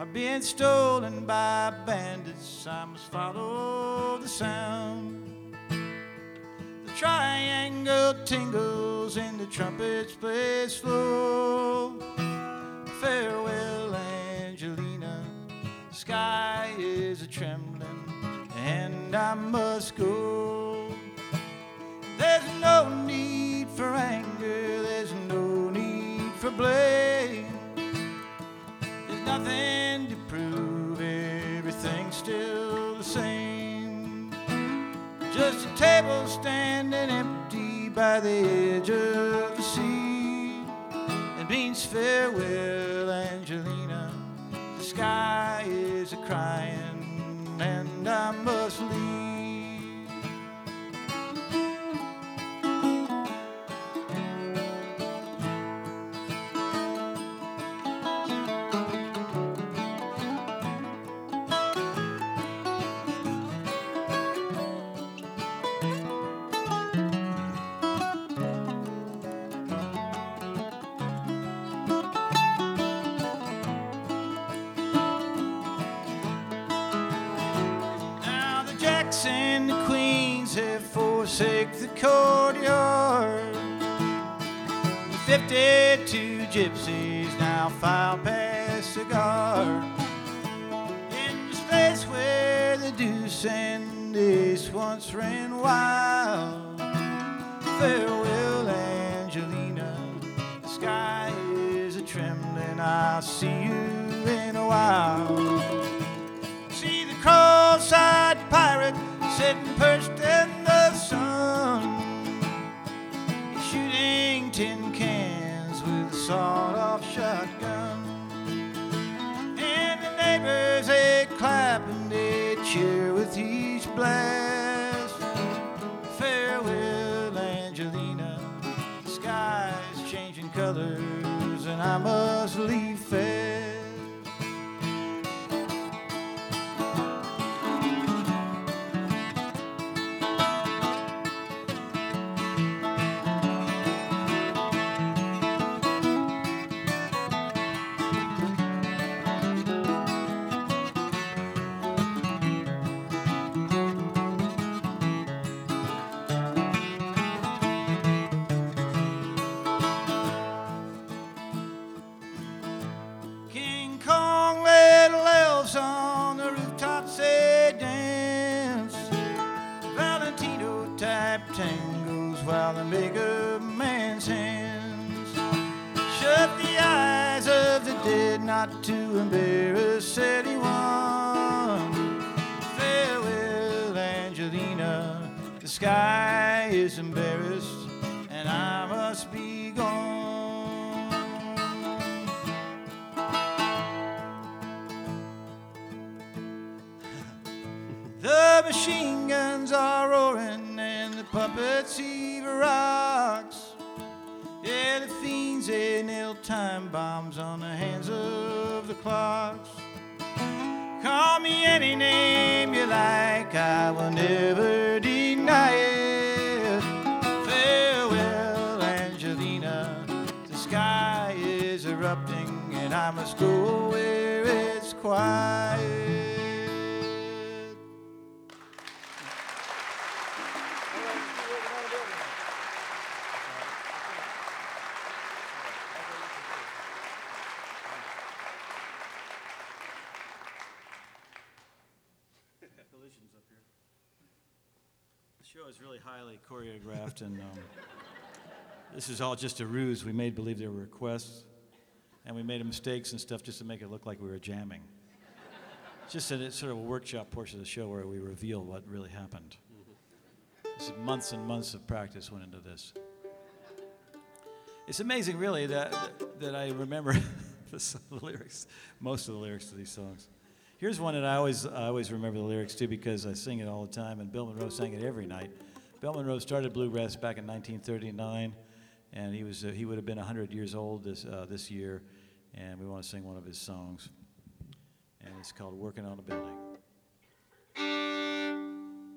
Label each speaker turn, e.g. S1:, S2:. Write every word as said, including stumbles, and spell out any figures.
S1: being stolen by bandits, I must follow the sound. The triangle tingles and the trumpets play slow. Farewell, Angelina, the sky is a-trembling, and I must go. There's no need for anger, there's no need for blame. There's nothing to prove, everything's still the same. Just a table standing empty by the edge of the sea. It means farewell, Angelina, the sky is a-crying, and I must leave. And the queens have forsaken the courtyard. Fifty-two gypsies now file past the guard. In the space where the deuce and ace once ran wild. Farewell, Angelina, the sky is a-trembling, I'll see you in a while. See the cross-eyed pirate sitting perched in the sun. He's shooting tin cans with a sawed-off shotgun. And the neighbors, they clap and they cheer with each blast. Farewell, Angelina, the sky's changing colors, and I must leave fast. On the rooftops they dance, Valentino type tangos while they make a man's hands. Shut the eyes of the dead not to embarrass anyone. Farewell, Angelina, the sky is embarrassed, and I must be gone. The machine guns are roaring and the puppets heave rocks. Yeah, the fiends, they nail time bombs on the hands of the clocks. Call me any name you like, I will never deny it. Farewell, Angelina, the sky is erupting, and I must go where it's quiet. Up here. The show is really highly choreographed, and um, this is all just a ruse. We made believe there were requests, and we made mistakes and stuff just to make it look like we were jamming. Just a, sort of a workshop portion of the show where we reveal what really happened. This is months and months of practice went into this. It's amazing, really, that that I remember the, the lyrics, most of the lyrics to these songs. Here's one that I always I always remember the lyrics to because I sing it all the time, and Bill Monroe sang it every night. Bill Monroe started bluegrass back in nineteen thirty-nine, and he was uh, he would have been one hundred years old this uh, this year, and we want to sing one of his songs, and it's called "Working on a Building."